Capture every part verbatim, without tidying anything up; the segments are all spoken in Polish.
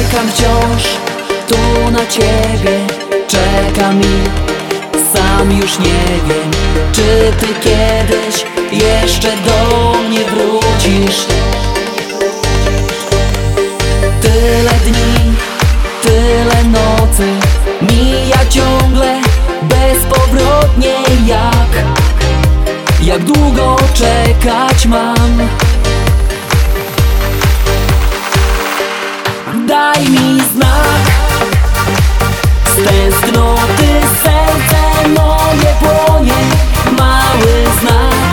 Czekam wciąż tu na ciebie, czekam i sam już nie wiem, czy ty kiedyś jeszcze do mnie wrócisz. Tyle dni, tyle nocy mija ciągle bezpowrotnie. Jak, jak długo czekać mam? Daj mi znak, z tęsknoty serce moje płonie. Mały znak,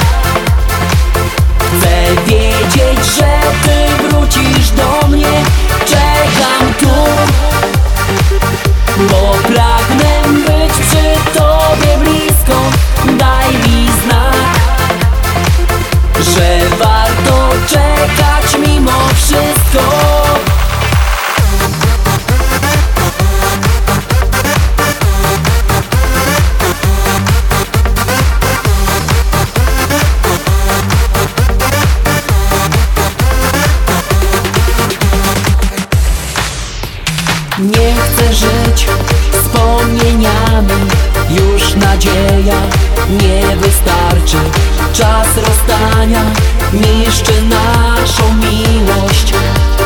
chcę wiedzieć, że ty wrócisz do mnie. Czekam tu, bo pragnę być przy tobie blisko. Daj mi znak, że warto czekać mimo wszystko. Nie chcę żyć wspomnieniami, już nadzieja nie wystarczy. Czas rozstania niszczy naszą miłość.